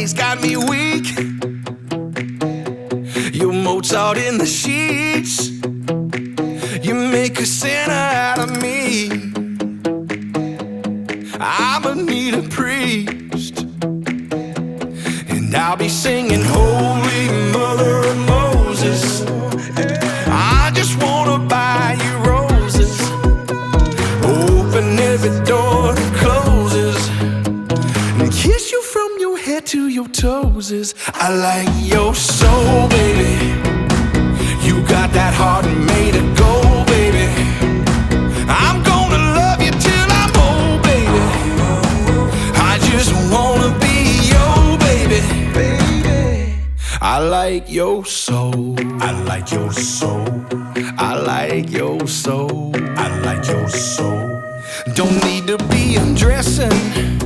ways got me weak. You're Mozart in the sheets. You make a sinner out of me. I'ma need a priest, and I'll be singing Holy Mother of Moses. I just wanna buy you roses, open every door that closes, and kiss you from your head to your toes. I like your soul, baby. You got that heart made of gold, baby. I'm gonna love you till I'm old, baby. I just wanna be your baby. I like your soul. I like your soul. I like your soul. I like your soul. Don't need to be undressing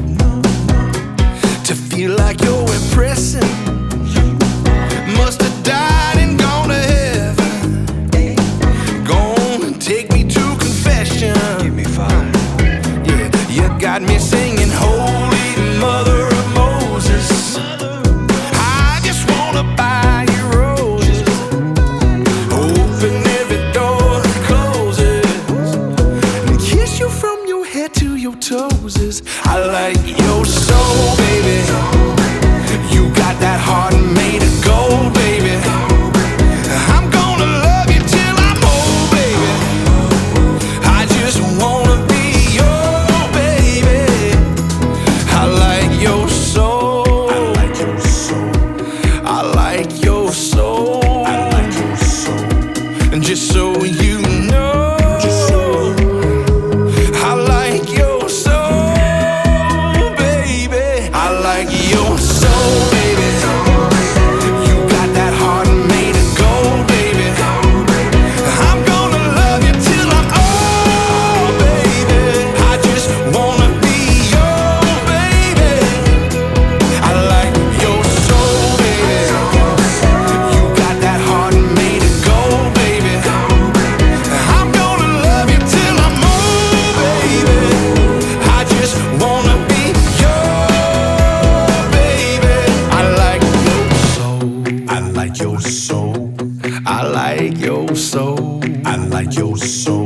to feel like you're impressing. Must have died and gone to heaven. Gonna take me to confession. Give me five. Yeah, you got me singing Holy Mother of Moses. I just wanna buy you roses, open every door that closes, and kiss you from your head to your toes. I like your soul, baby. You got that heart made of gold, baby. I'm gonna love you till I'm old, baby. I just wanna be your baby. I like your soul. I like your soul. I like your soul. I like your soul. And just so you know, I like your soul, baby. I like your soul, baby. You got that heart made of gold, baby. I'm gonna love you till I'm old, baby. I just wanna be your baby. I like your soul, baby. You got that heart made of gold, baby. I'm gonna love you till I'm old, baby. I just wanna be your baby. I like your soul. I like your soul. I like your soul. I like your soul.